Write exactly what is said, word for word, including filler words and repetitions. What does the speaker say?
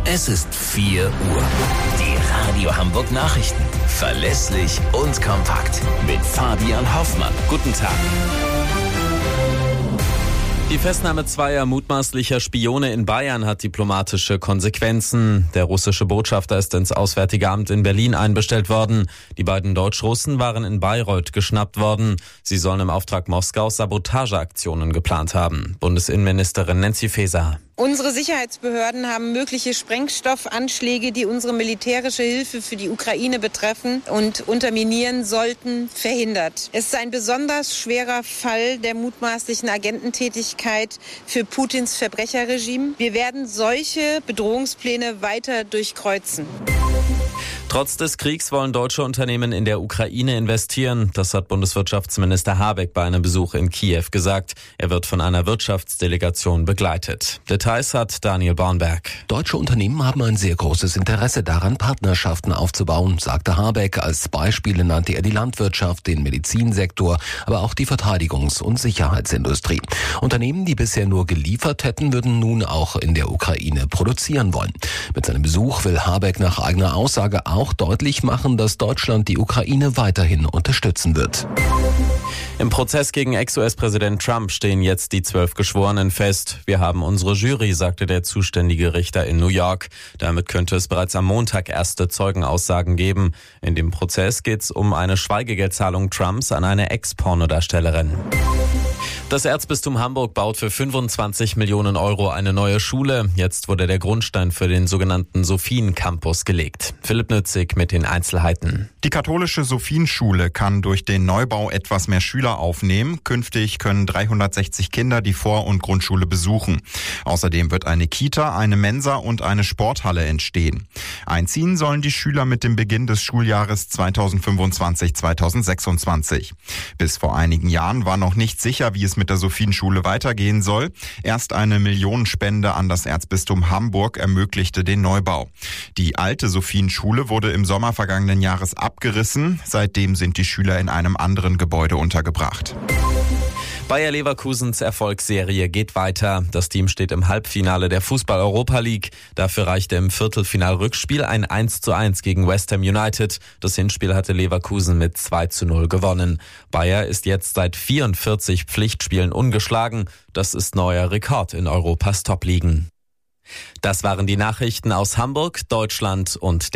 Es ist vier Uhr. Die Radio Hamburg Nachrichten. Verlässlich und kompakt. Mit Fabian Hoffmann. Guten Tag. Die Festnahme zweier mutmaßlicher Spione in Bayern hat diplomatische Konsequenzen. Der russische Botschafter ist ins Auswärtige Amt in Berlin einbestellt worden. Die beiden Deutsch-Russen waren in Bayreuth geschnappt worden. Sie sollen im Auftrag Moskaus Sabotageaktionen geplant haben. Bundesinnenministerin Nancy Faeser. Unsere Sicherheitsbehörden haben mögliche Sprengstoffanschläge, die unsere militärische Hilfe für die Ukraine betreffen und unterminieren sollten, verhindert. Es ist ein besonders schwerer Fall der mutmaßlichen Agententätigkeit für Putins Verbrecherregime. Wir werden solche Bedrohungspläne weiter durchkreuzen. Trotz des Kriegs wollen deutsche Unternehmen in der Ukraine investieren. Das hat Bundeswirtschaftsminister Habeck bei einem Besuch in Kiew gesagt. Er wird von einer Wirtschaftsdelegation begleitet. Details hat Daniel Bornberg. Deutsche Unternehmen haben ein sehr großes Interesse daran, Partnerschaften aufzubauen, sagte Habeck. Als Beispiele nannte er die Landwirtschaft, den Medizinsektor, aber auch die Verteidigungs- und Sicherheitsindustrie. Unternehmen, die bisher nur geliefert hätten, würden nun auch in der Ukraine produzieren wollen. Mit seinem Besuch will Habeck nach eigener Aussage auch auch deutlich machen, dass Deutschland die Ukraine weiterhin unterstützen wird. Im Prozess gegen Ex-U S-Präsident Trump stehen jetzt die zwölf Geschworenen fest. Wir haben unsere Jury, sagte der zuständige Richter in New York. Damit könnte es bereits am Montag erste Zeugenaussagen geben. In dem Prozess geht es um eine Schweigegeldzahlung Trumps an eine Ex-Pornodarstellerin. Das Erzbistum Hamburg baut für fünfundzwanzig Millionen Euro eine neue Schule. Jetzt wurde der Grundstein für den sogenannten Sophien-Campus gelegt. Philipp Nützig mit den Einzelheiten. Die katholische Sophienschule kann durch den Neubau etwas mehr Schüler aufnehmen. Künftig können dreihundertsechzig Kinder die Vor- und Grundschule besuchen. Außerdem wird eine Kita, eine Mensa und eine Sporthalle entstehen. Einziehen sollen die Schüler mit dem Beginn des Schuljahres zweitausendfünfundzwanzig zweitausendsechsundzwanzig. Bis vor einigen Jahren war noch nicht sicher, wie es mit der Sophienschule weitergehen soll. Erst eine Millionenspende an das Erzbistum Hamburg ermöglichte den Neubau. Die alte Sophienschule wurde im Sommer vergangenen Jahres abgerissen. Seitdem sind die Schüler in einem anderen Gebäude untergebracht. Bayer Leverkusens Erfolgsserie geht weiter. Das Team steht im Halbfinale der Fußball-Europa League. Dafür reichte im Viertelfinal-Rückspiel ein eins zu eins gegen West Ham United. Das Hinspiel hatte Leverkusen mit zwei zu null gewonnen. Bayer ist jetzt seit vierundvierzig Pflichtspielen ungeschlagen. Das ist neuer Rekord in Europas Top-Ligen. Das waren die Nachrichten aus Hamburg, Deutschland und der